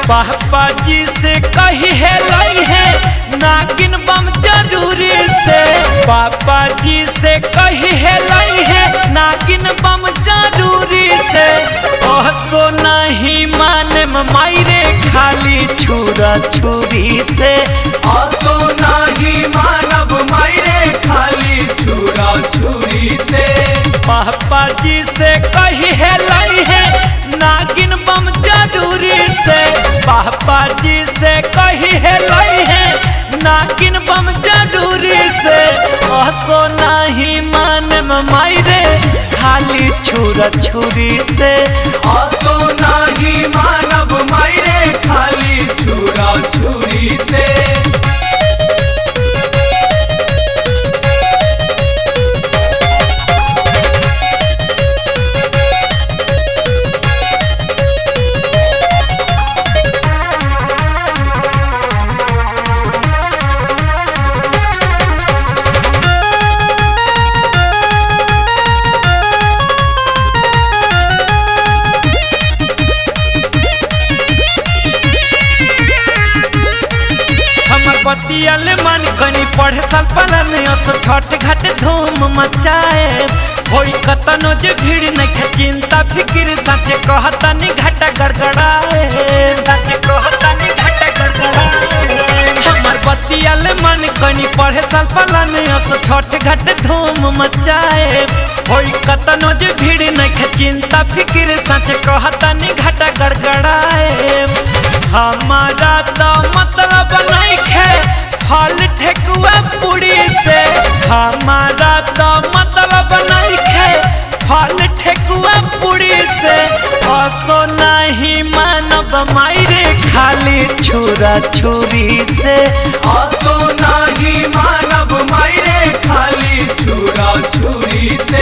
पापा जी से कही है लाई है नागिन बम जरूरी से। पापा जी से कही है लाई है नागिन बम जरूरी से। ओह सो नहीं माने मायरे खाली छुरा छुरी से। आसो नहीं मानब मायरे खाली छुरा छुरी से। पापा जी से कही है लाई है नागिन बम जरूरी से। पापा जी से कही है लाई है नागिन बम जरूरी से। असो नहीं माने मायरे खाली छुरा छुरी से। आसो नहीं मानब मायरे खाली छुरा छुरी से। पतियल मन कनी पढ़े साल पलन असो छठ घाट धूम मचाए। होई कतनो जे भीड़ नहीं चिंता फिक्र सचे कहतनी घाटा गड़गड़ाए। सचे कहतनी घाटा गड़गड़ाए। हमर पतियल मन कनी पढ़े साल पलन असो छठ घाट धूम मचाए। होई कतनो जे भीड़ नहीं चिंता फिक्र सचे कहतनी घाटा गड़गड़ाए। हमारा तो मतलब नहीं है फल ठेकुआ पूरी से। हमारा तो मतलब नहीं है फल ठेकुआ पूरी से। असो नहीं मानब मायरे खाली छुरा छुरी से। आसो नहीं मानब मायरे खाली छुरा छुरी से।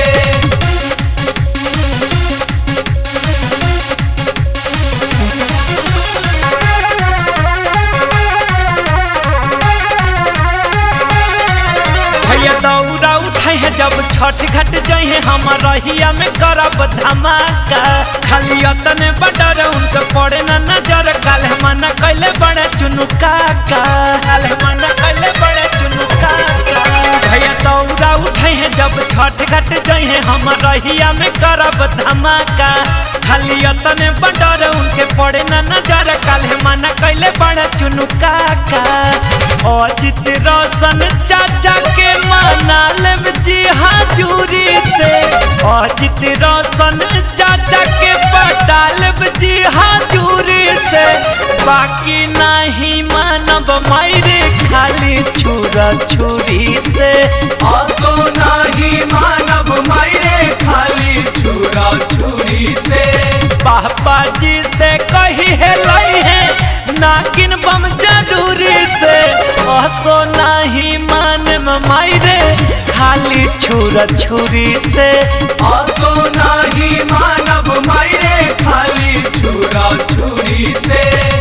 दौरा उठाई है जब छठ घाट जाए है हम रहिया में करब धमाका। खाली अतने बडर उनके पड़े न नजर। काल मना कैले बड़े चुनुका का। काल मना कैले बड़े चुनुका का। भैया दौरा उठाई है जब छठ घाट जाए है हम रहिया में करब धमाका। खाली अतने बडर उनके पड़े न नजर। काल मना कैले बड़े चुनुका का। अजित रोशन चाचा के मना लेब जी हाजूरी से। अजित रोशन चाचा के पटा लेब जी हाजूरी से। बाकी नहीं मानब मायरे खाली छुरा छुरी से। आसो नहीं मानब मायरे खाली छुरा छुरी से। पापा जी से कही है लाई है नागिन बम जरूरी से। असो नहीं माने मायरे खाली छुरा छुरी से। आसो नहीं मानब मायरे खाली छुरा छुरी से।